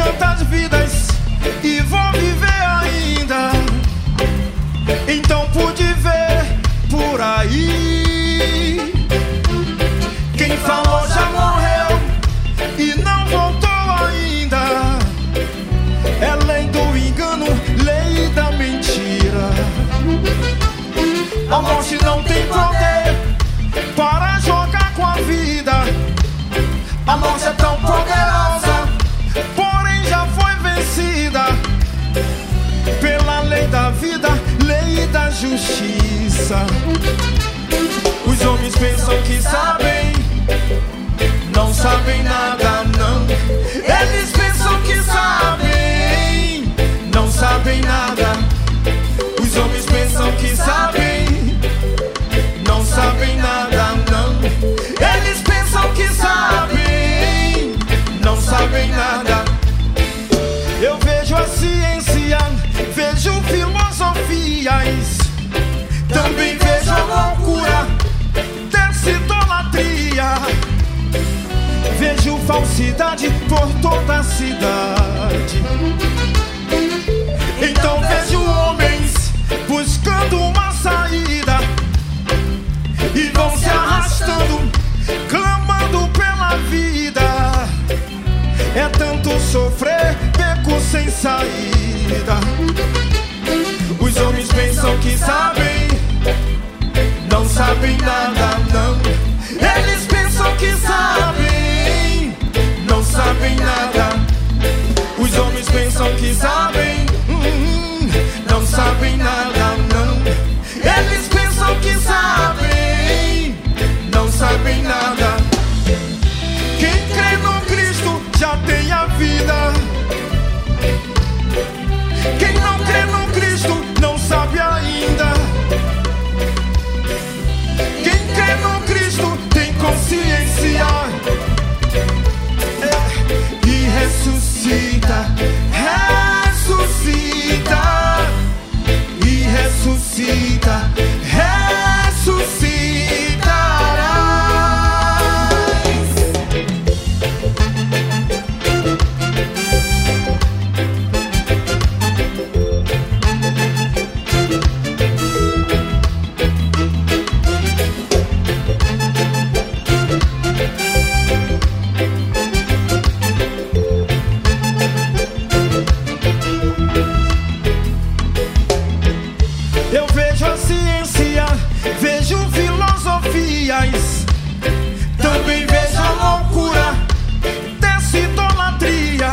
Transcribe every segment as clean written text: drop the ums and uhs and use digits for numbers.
tantas vidas e vou viver ainda. Então pude ver por aí. Quem falou já morreu e não voltou ainda. É lei do engano, lei da mentira. A morte não tem poder para jogar com a vida. A morte é tão poderosa, porém já foi vencida pela lei da vida, lei da justiça. Os homens pensam que sabem, não sabem nada não. Eles pensam que sabem, não sabem nada. Os homens pensam que sabem, não sabem nada não. Eles pensam que sabem, não sabem nada. Eu vejo a ciência, vejo filosofias, também vejo a loucura dessa idolatria. Vejo falsidade por toda a cidade. Então vejo homens buscando uma saída e vão se arrastando, clamando pela vida. É tanto sofrer, beco sem saída. Os homens pensam que sabem, não sabem nada não. Eles pensam que sabem, não sabem nada. Os homens pensam que sabem, não sabem nada não. Eles pensam que sabem, não sabem nada. Quem crê no Cristo já tem a vida. Quem não crê no Cristo não sabe ainda. Quem crê no Cristo tem consciência e ressuscita, ressuscita e ressuscita, eu vejo a ciência, vejo filosofias, também vejo a loucura dessa idolatria.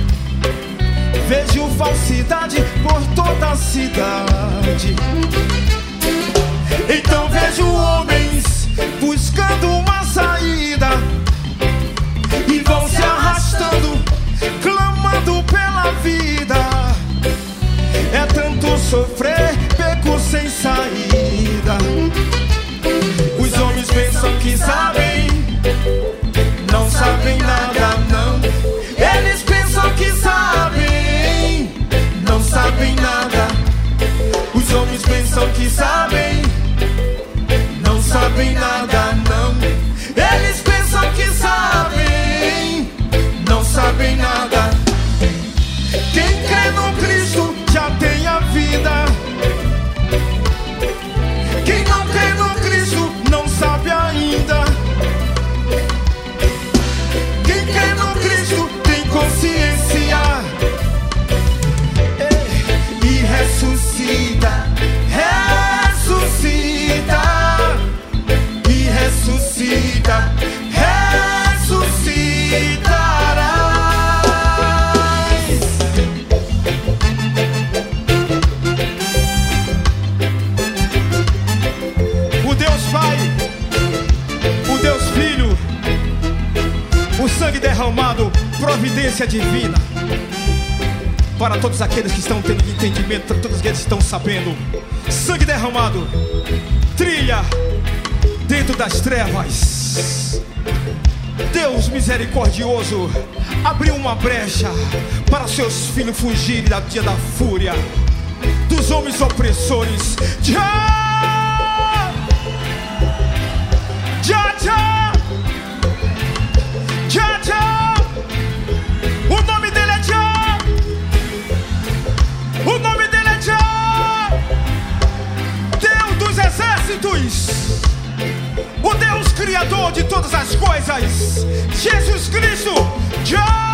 Vejo falsidade por toda a cidade. Então vejo homens buscando uma saída e vão se arrastando, clamando pela vida. É tanto sofrer, beco sem saída. Os homens pensam que sabem, não sabem nada não. Eles pensam que sabem, não sabem nada. Os homens pensam que sabem, não sabem nada não. Eles pensam que sabem, não sabem nada. Quem crê no Cristo já tem a vida. Quem não crê no Cristo não sabe ainda. Quem crê no Cristo tem consciência e ressuscita, ressuscita e ressuscita, ressuscitará. Sangue derramado, providência divina. Para todos aqueles que estão tendo entendimento, para todos aqueles que estão sabendo, sangue derramado, trilha dentro das trevas. Deus misericordioso abriu uma brecha para seus filhos fugirem da dia da fúria dos homens opressores. Já, já, já, já, já. O nome dele é Já. Criador de todas as coisas, Jesus Cristo.